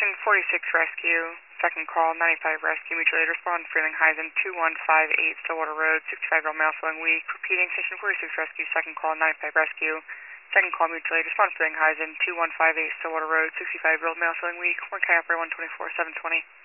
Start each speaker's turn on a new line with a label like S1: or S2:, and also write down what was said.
S1: Station 46 Rescue, second call, 95 Rescue, mutual aid respond, Freeling Heisen, 2158 Stillwater Road, 65-year-old male feeling weak. Repeating, Station 46 Rescue, second call, 95 Rescue, second call, mutual aid respond, Freeling Heisen, 2158 Stillwater Road, 65-year-old male feeling weak. One K operator 124, 720.